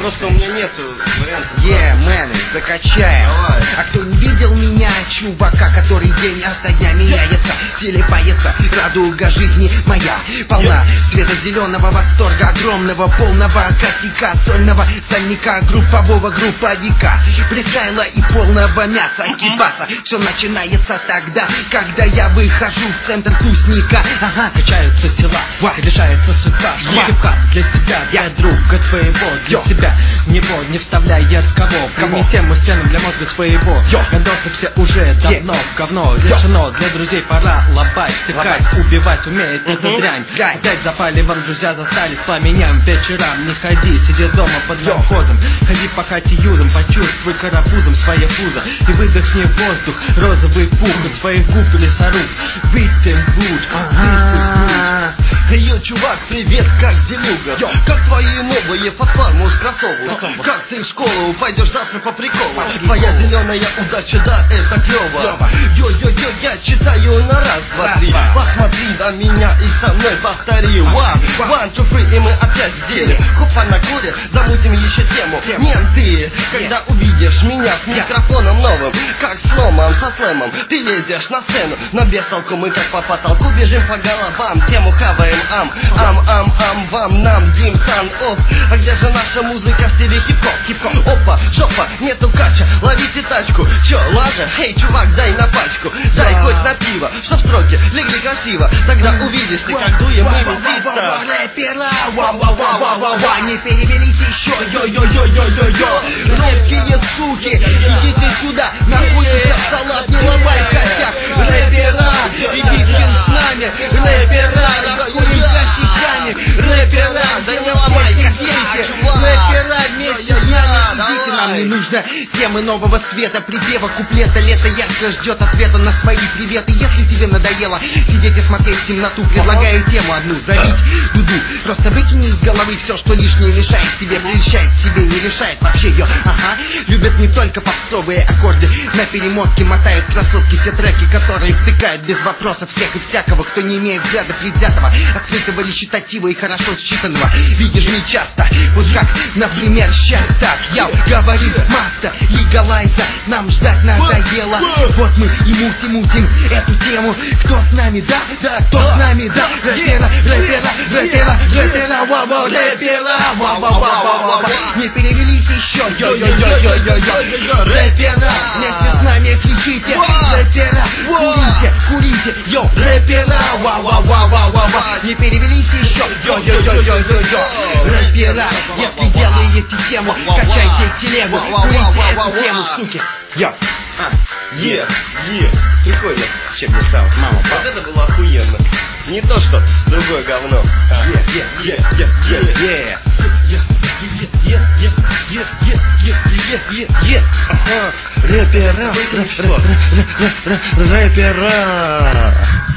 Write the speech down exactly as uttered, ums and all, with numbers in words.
просто у меня нет вариантов. Yeah, man, закачаем. Давай. А кто не видел меня, чувака, который день ото дня меняется, телепается, радуга жизни моя полна цвета зеленого восторга, огромного полного косяка, сольного сольника, группового групповика, прицела и полного мяса кибаса. Все начинается тогда, когда я выхожу в центр тусника. Ага, качаются тела, решается судьба. Хип-хап для тебя, для друга твоего, для себя, в него не вставляя кого. Прими тему стенам для мозга своего. Гандосы все уже давно в говно решено. Для друзей пора лобать, тыкать, убивать умеет эта дрянь. Опять запали вам друзья, застались пламенем. Вечерам не ходи, сиди дома под наркозом. Ходи по хате юзом, почувствуй карапузом свое пузо и выдохни воздух, розовый пух из своих губ или лесоруб. Beating good, this is good. Йо, чувак, привет, как делюга? Йо. Как твои новые фотформу с кроссовок? Как ты в школу пойдешь завтра по приколу? По приколу. Твоя зеленая удача, да, это клево. Йо-йо-йо, я читаю на раз, два, три. Посмотри на меня и со мной повтори. One, one, two, three, и мы опять в деле. Хопа на куре, замутим еще тему. Менты, когда увидишь меня с микрофоном новым, как с ломом, со слэмом, ты лезешь на сцену, но без толку мы как по потолку бежим по головам, тему хаваем. Ам, ам, ам, ам, вам, нам, дим, сан, оф. А где же наша музыка в стиле хип-хоп? Хип-хоп, опа, жопа, нету кача, ловите тачку. Чё, лажа? Эй, чувак, дай на пачку, дай хоть на пиво, чтоб строки легли красиво. Тогда увидишь ты, как дуем мы вместо. Рэпера, ва-ва-ва-ва-ва-ва, не перевелись еще, йо-йо-йо-йо-йо-йо. Рэпские суки, идите сюда, находится в салат, не ломай косяк. Рэпера, идите с нами, рэпера, рэпера, да не ломай косяк, рэпера вместе с нами, идите, нам не нужно темы нового света, припева, куплета, лето ярко ждет ответа на свои приветы. Если тебе надоело сидеть и смотреть в темноту, предлагаю тему одну, забить дуду. Просто выкини из головы все, что лишнее мешает тебе, прельщает себе, не решает вообще ее. Ага, любят не только попсовые аккорды, на перемотке мотают красотки все треки, которые втыкают без вопросов всех и всякого, кто не имеет взгляда предвзятого, открытого речитатива и хорошо считанного. Видишь не часто, вот как, например, сейчас так. Я говорю, масса, легалайза, нам ждать надоело. Вот мы и мутим-мутим эту тему. Кто с нами, да, да, кто с нами, да. Рэпера, рэпера, рэпера, рэпера, ва-ва, рэпера, ва-ва-ва-ва-ва. Не перевелись еще, йо-йо-йо-йо-йо-йо. Рэпера, вместе с нами кричите. Рэпера, курите, курите, йо, рэпера, ва-ва-ва-ва-ва-ва. Не перевелись еще, йо-йо-йо-йо-йо-йо. Рэпера, если делаете тему, качайте телегу, курите эту тему, суки. Йо. А, е, е. Прикольно, чем не стал. Мама, вот это было охуенно. Не то, что другое говно. Е, е, е, е, е, е, е. Рэпера, рэпера.